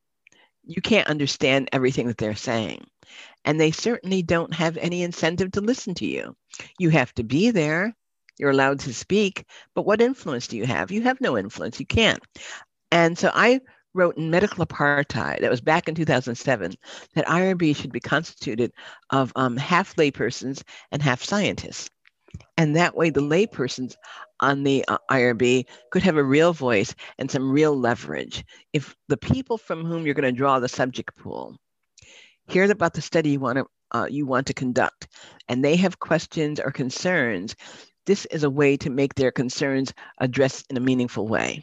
You can't understand everything that they're saying. And they certainly don't have any incentive to listen to you. You have to be there. You're allowed to speak. But what influence do you have? You have no influence. You can't. And so I wrote in Medical Apartheid, that was back in two thousand seven, that I R B should be constituted of um, half laypersons and half scientists. And that way the laypersons on the uh, I R B could have a real voice and some real leverage. If the people from whom you're going to draw the subject pool hear about the study you want to uh, you want to conduct, and they have questions or concerns, this is a way to make their concerns addressed in a meaningful way.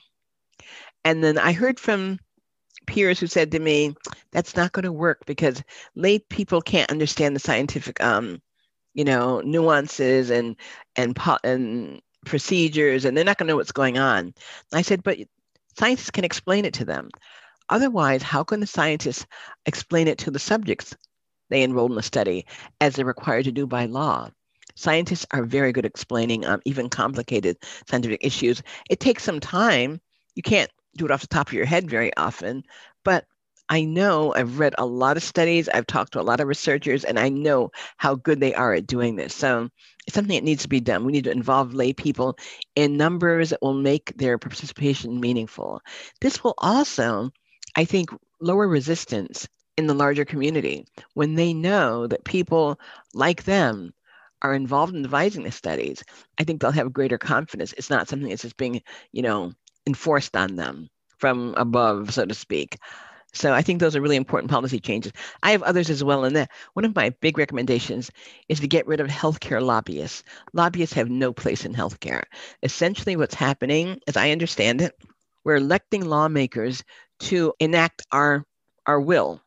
And then I heard from peers who said to me, that's not going to work because lay people can't understand the scientific, um, you know, nuances and and po- and procedures, and they're not going to know what's going on. I said, but scientists can explain it to them. Otherwise, how can the scientists explain it to the subjects they enrolled in the study as they're required to do by law? Scientists are very good at explaining um, even complicated scientific issues. It takes some time. You can't do it off the top of your head very often, but I know I've read a lot of studies, I've talked to a lot of researchers, and I know how good they are at doing this. So it's something that needs to be done. We need to involve lay people in numbers that will make their participation meaningful. This will also, I think, lower resistance in the larger community when they know that people like them are involved in devising the studies. I think they'll have greater confidence. It's not something that's just being, you know, enforced on them from above, so to speak. So I think those are really important policy changes. I have others as well. And that one of my big recommendations is to get rid of healthcare lobbyists. Lobbyists have no place in healthcare. Essentially what's happening, as I understand it, we're electing lawmakers to enact our, our will.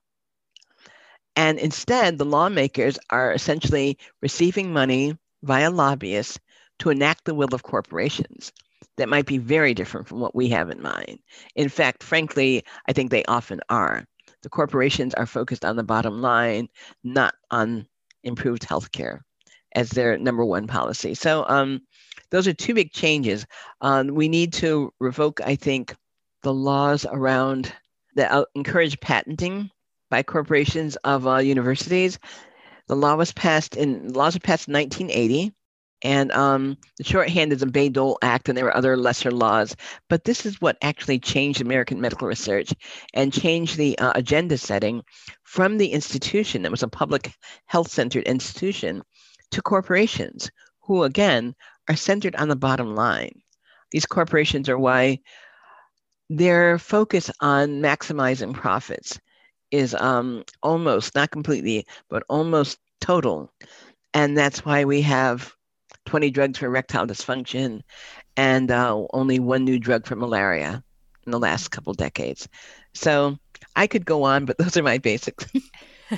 And instead, the lawmakers are essentially receiving money via lobbyists to enact the will of corporations. That might be very different from what we have in mind. In fact, frankly, I think they often are. The corporations are focused on the bottom line, not on improved healthcare as their number one policy. So um, those are two big changes. Um, we need to revoke, I think, the laws around that uh, encourage patenting by corporations of uh, universities. The law was passed in laws were passed in nineteen eighty. And um, the shorthand is the Bayh-Dole Act, and there were other lesser laws. But this is what actually changed American medical research and changed the uh, agenda setting from the institution that was a public health-centered institution to corporations who, again, are centered on the bottom line. These corporations are why their focus on maximizing profits is um, almost, not completely, but almost total. And that's why we have twenty drugs for erectile dysfunction and uh, only one new drug for malaria in the last couple decades. So I could go on, but those are my basics.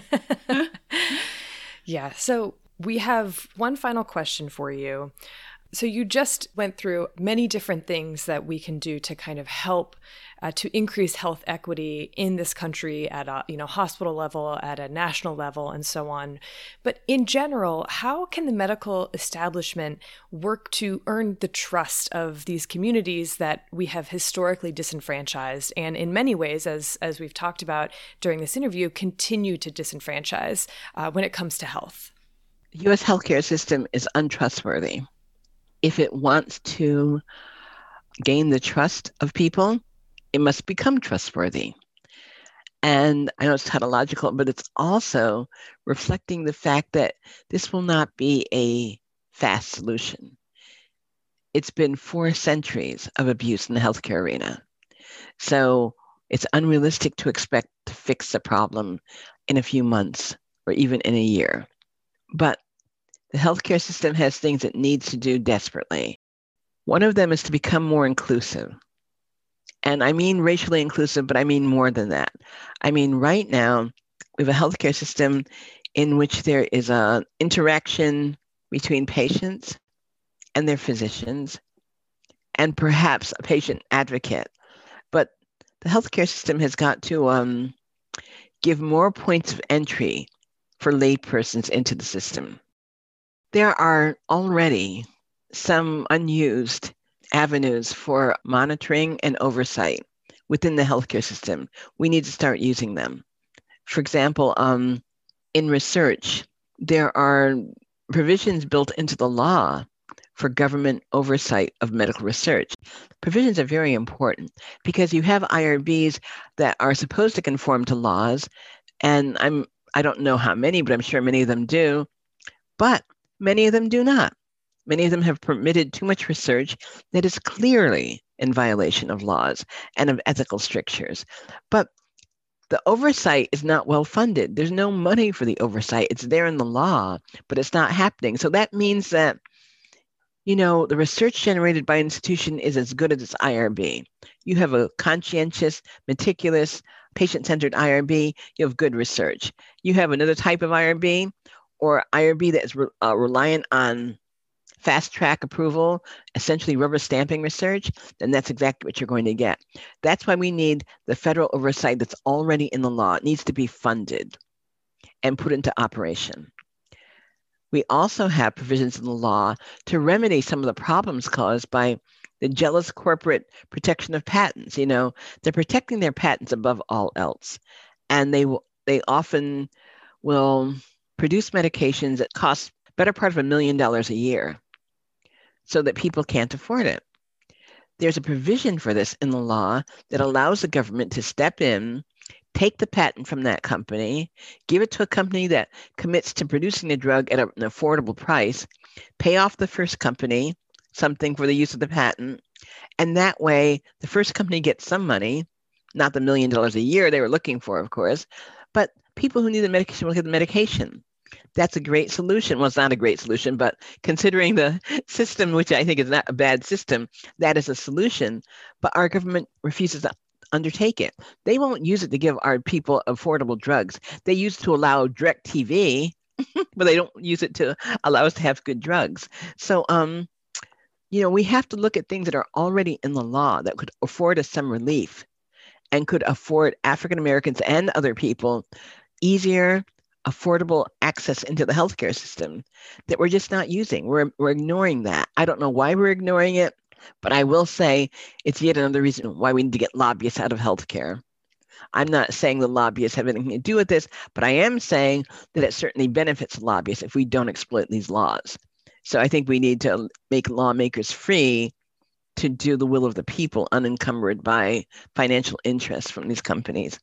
Yeah. So we have one final question for you. So you just went through many different things that we can do to kind of help uh, to increase health equity in this country at a you know hospital level, at a national level, and so on. But in general, how can the medical establishment work to earn the trust of these communities that we have historically disenfranchised, and in many ways, as as we've talked about during this interview, continue to disenfranchise uh, when it comes to health? The U S healthcare system is untrustworthy. If it wants to gain the trust of people, it must become trustworthy. And I know it's tautological, but it's also reflecting the fact that this will not be a fast solution. It's been four centuries of abuse in the healthcare arena. So it's unrealistic to expect to fix the problem in a few months or even in a year. But the healthcare system has things it needs to do desperately. One of them is to become more inclusive. And I mean racially inclusive, but I mean more than that. I mean, right now, we have a healthcare system in which there is an interaction between patients and their physicians, and perhaps a patient advocate. But the healthcare system has got to um, give more points of entry for laypersons into the system. There are already some unused avenues for monitoring and oversight within the healthcare system. We need to start using them. For example, um, in research, there are provisions built into the law for government oversight of medical research. Provisions are very important because you have I R Bs that are supposed to conform to laws, and I'm I don't know how many, but I'm sure many of them do, but many of them do not. Many of them have permitted too much research that is clearly in violation of laws and of ethical strictures. But the oversight is not well funded. There's no money for the oversight. It's there in the law, but it's not happening. So that means that, you know, the research generated by an institution is as good as its I R B. You have a conscientious, meticulous, patient-centered I R B, you have good research. You have another type of I R B, or I R B that is re- uh, reliant on fast track approval, essentially rubber stamping research, then that's exactly what you're going to get. That's why we need the federal oversight that's already in the law. It needs to be funded and put into operation. We also have provisions in the law to remedy some of the problems caused by the jealous corporate protection of patents. You know, they're protecting their patents above all else. And they will, they often will produce medications that cost better part of a million dollars a year so that people can't afford it. There's a provision for this in the law that allows the government to step in, take the patent from that company, give it to a company that commits to producing the drug at an affordable price, pay off the first company something for the use of the patent, and that way the first company gets some money, not the million dollars a year they were looking for, of course, but people who need the medication will get the medication. That's a great solution. Well, it's not a great solution, but considering the system, which I think is not a bad system, that is a solution. But our government refuses to undertake it. They won't use it to give our people affordable drugs. They use it to allow direct T V, but they don't use it to allow us to have good drugs. So, um, you know, we have to look at things that are already in the law that could afford us some relief and could afford African Americans and other people easier, affordable access into the healthcare system that we're just not using. We're, we're ignoring that. I don't know why we're ignoring it, but I will say it's yet another reason why we need to get lobbyists out of healthcare. I'm not saying the lobbyists have anything to do with this, but I am saying that it certainly benefits lobbyists if we don't exploit these laws. So I think we need to make lawmakers free to do the will of the people, unencumbered by financial interests from these companies.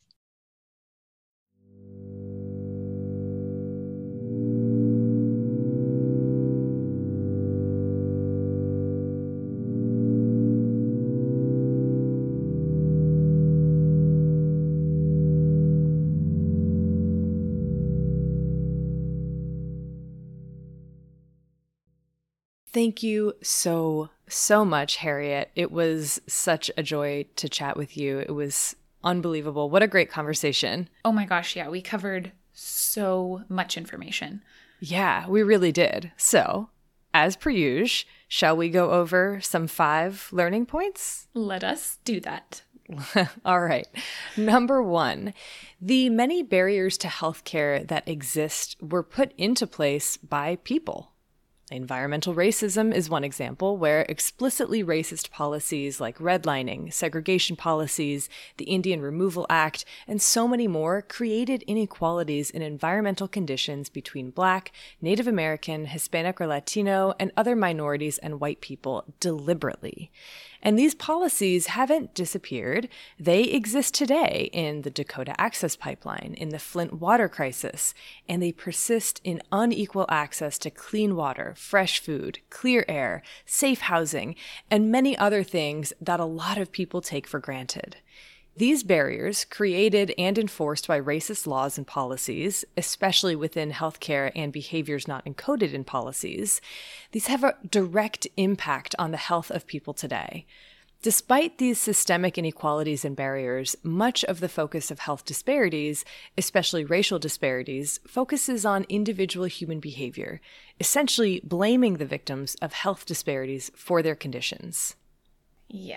Thank you so, so much, Harriet. It was such a joy to chat with you. It was unbelievable. What a great conversation. Oh my gosh, yeah, we covered so much information. Yeah, we really did. So, as per usual, Shall we go over some five learning points? Let us do that. All right. Number one, the many barriers to healthcare that exist were put into place by people. Environmental racism is one example where explicitly racist policies like redlining, segregation policies, the Indian Removal Act, and so many more created inequalities in environmental conditions between Black, Native American, Hispanic or Latino, and other minorities and white people deliberately. And these policies haven't disappeared. They exist today in the Dakota Access Pipeline, in the Flint water crisis, and they persist in unequal access to clean water, fresh food, clear air, safe housing, and many other things that a lot of people take for granted. These barriers, created and enforced by racist laws and policies, especially within healthcare and behaviors not encoded in policies, these have a direct impact on the health of people today. Despite these systemic inequalities and barriers, much of the focus of health disparities, especially racial disparities, focuses on individual human behavior, essentially blaming the victims of health disparities for their conditions. Yeah.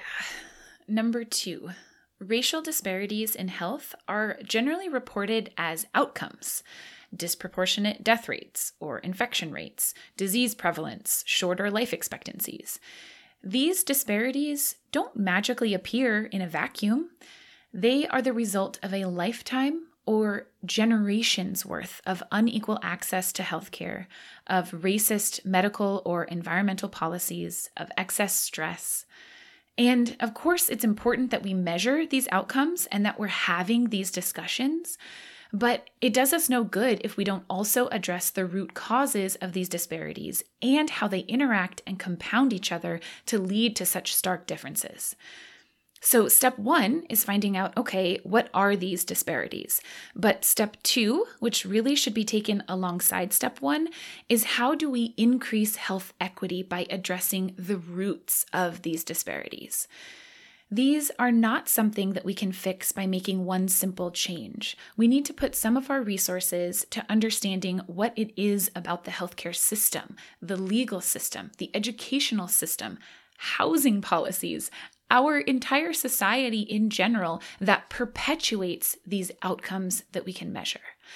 Number two. Racial disparities in health are generally reported as outcomes: disproportionate death rates or infection rates, disease prevalence, shorter life expectancies. These disparities don't magically appear in a vacuum. They are the result of a lifetime or generations worth of unequal access to healthcare, of racist medical or environmental policies, of excess stress. And of course, it's important that we measure these outcomes and that we're having these discussions, but it does us no good if we don't also address the root causes of these disparities and how they interact and compound each other to lead to such stark differences. So step one is finding out, okay, what are these disparities? But step two, which really should be taken alongside step one, is how do we increase health equity by addressing the roots of these disparities? These are not something that we can fix by making one simple change. We need to put some of our resources to understanding what it is about the healthcare system, the legal system, the educational system, housing policies, our entire society in general that perpetuates these outcomes that we can measure.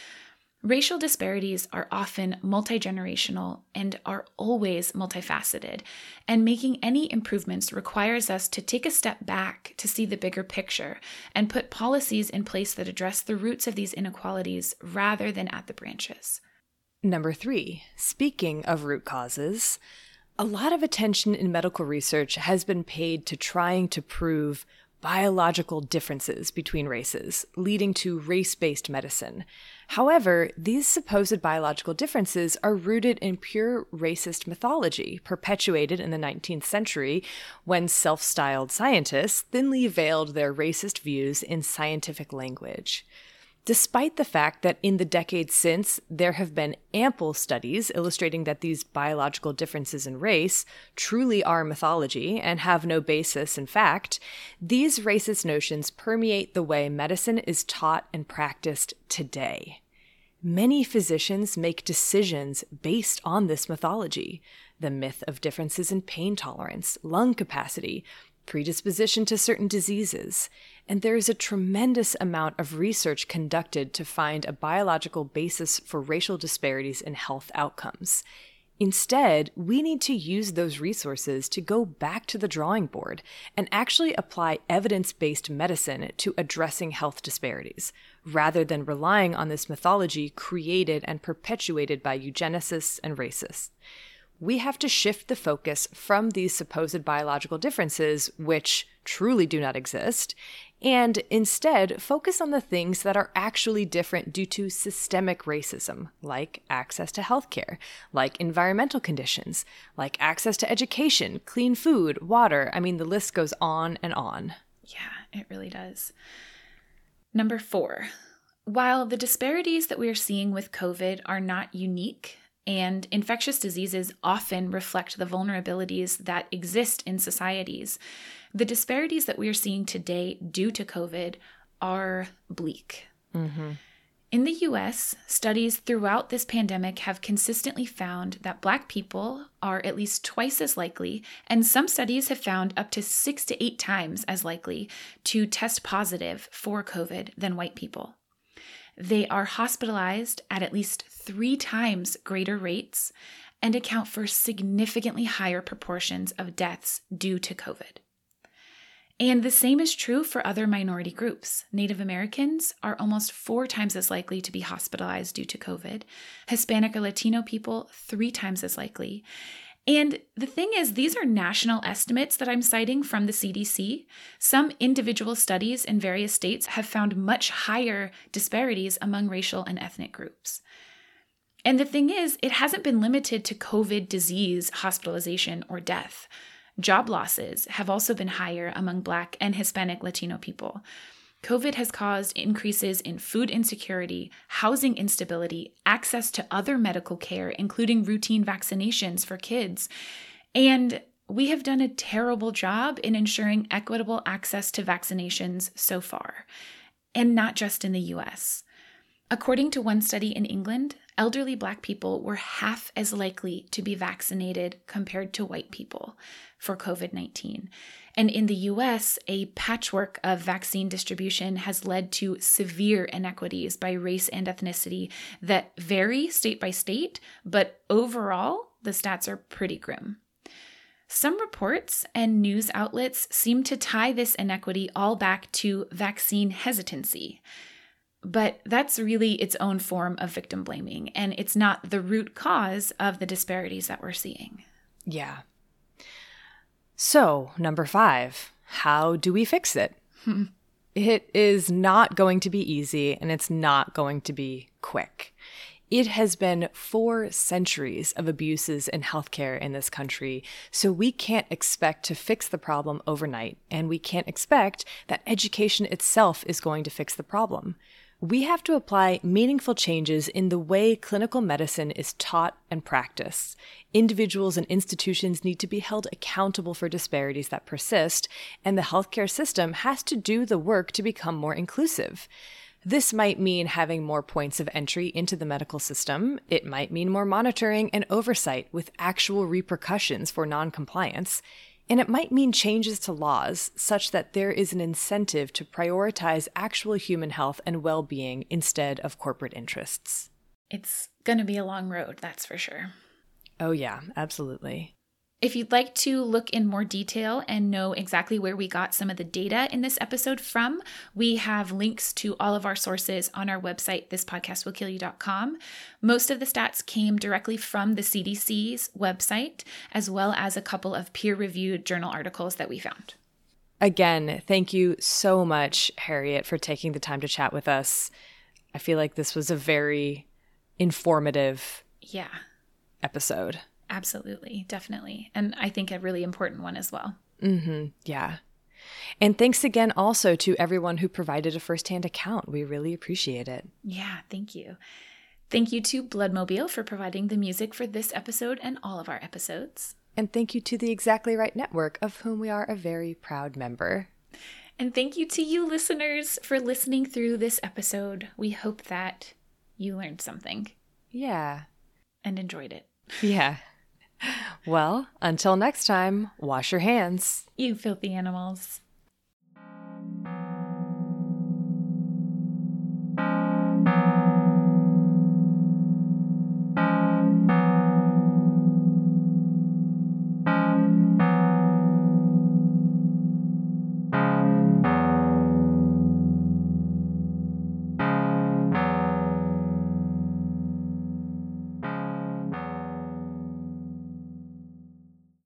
Racial disparities are often multi-generational and are always multifaceted, and making any improvements requires us to take a step back to see the bigger picture and put policies in place that address the roots of these inequalities rather than at the branches. Number three, speaking of root causes, a lot of attention in medical research has been paid to trying to prove biological differences between races, leading to race-based medicine. However, these supposed biological differences are rooted in pure racist mythology, perpetuated in the nineteenth century when self-styled scientists thinly veiled their racist views in scientific language. Despite the fact that in the decades since, there have been ample studies illustrating that these biological differences in race truly are mythology and have no basis in fact, these racist notions permeate the way medicine is taught and practiced today. Many physicians make decisions based on this mythology, the myth of differences in pain tolerance, lung capacity, predisposition to certain diseases, and there is a tremendous amount of research conducted to find a biological basis for racial disparities in health outcomes. Instead, we need to use those resources to go back to the drawing board and actually apply evidence-based medicine to addressing health disparities, rather than relying on this mythology created and perpetuated by eugenicists and racists. We have to shift the focus from these supposed biological differences, which truly do not exist, and instead focus on the things that are actually different due to systemic racism, like access to healthcare, like environmental conditions, like access to education, clean food, water. I mean, the list goes on and on. Yeah, it really does. Number four, while the disparities that we are seeing with COVID are not unique, and infectious diseases often reflect the vulnerabilities that exist in societies, the disparities that we are seeing today due to COVID are bleak. Mm-hmm. In the U S, studies throughout this pandemic have consistently found that Black people are at least twice as likely, and some studies have found up to six to eight times as likely to test positive for COVID than white people. They are hospitalized at at least three times greater rates and account for significantly higher proportions of deaths due to COVID. And the same is true for other minority groups. Native Americans are almost four times as likely to be hospitalized due to COVID. Hispanic or Latino people, three times as likely. And the thing is, these are national estimates that I'm citing from the C D C. Some individual studies in various states have found much higher disparities among racial and ethnic groups. And the thing is, it hasn't been limited to COVID disease, hospitalization, or death. Job losses have also been higher among Black and Hispanic Latino people. COVID has caused increases in food insecurity, housing instability, access to other medical care, including routine vaccinations for kids. And we have done a terrible job in ensuring equitable access to vaccinations so far, and not just in the U S. According to one study in England, elderly Black people were half as likely to be vaccinated compared to white people for COVID nineteen. And in the U S, a patchwork of vaccine distribution has led to severe inequities by race and ethnicity that vary state by state, but overall, the stats are pretty grim. Some reports and news outlets seem to tie this inequity all back to vaccine hesitancy. But that's really its own form of victim blaming, and it's not the root cause of the disparities that we're seeing. Yeah. So, number five, how do we fix it? Hmm. It is not going to be easy, and it's not going to be quick. It has been four centuries of abuses in healthcare in this country, so we can't expect to fix the problem overnight, and we can't expect that education itself is going to fix the problem. We have to apply meaningful changes in the way clinical medicine is taught and practiced. Individuals and institutions need to be held accountable for disparities that persist, and the healthcare system has to do the work to become more inclusive. This might mean having more points of entry into the medical system. It might mean more monitoring and oversight with actual repercussions for noncompliance. And it might mean changes to laws such that there is an incentive to prioritize actual human health and well-being instead of corporate interests. It's going to be a long road, that's for sure. Oh yeah, absolutely. If you'd like to look in more detail and know exactly where we got some of the data in this episode from, we have links to all of our sources on our website, this podcast will kill you dot com. Most of the stats came directly from the C D C's website, as well as a couple of peer-reviewed journal articles that we found. Again, thank you so much, Harriet, for taking the time to chat with us. I feel like this was a very informative yeah. episode. Absolutely, definitely. And I think a really important one as well. Mm-hmm. Yeah. And thanks again also to everyone who provided a firsthand account. We really appreciate it. Yeah, thank you. Thank you to Bloodmobile for providing the music for this episode and all of our episodes. And thank you to the Exactly Right Network, of whom we are a very proud member. And thank you to you listeners for listening through this episode. We hope that you learned something. Yeah. And enjoyed it. Yeah. Well, until next time, wash your hands. You filthy animals.